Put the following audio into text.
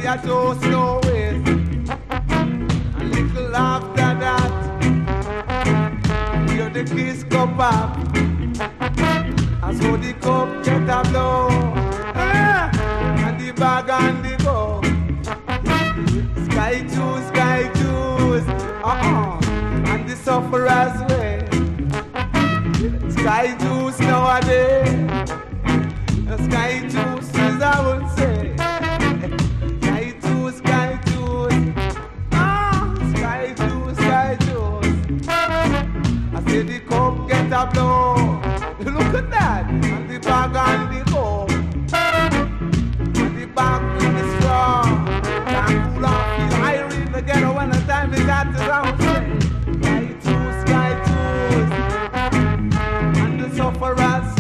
a toast no waste. And little after that, hear the kiss cup up. As how the cup get a blow. And the bag and the go. Sky juice, and the sufferer's way. Sky juice nowadays. Sky juice is I would say. Sky juice. Sky juice. I say the cup get a blow. Look at that. And the bag and the go. And the bag in the straw. Can't cool off, feel irie in the ghetto when the time is at the round. Sky juice. And the sufferers.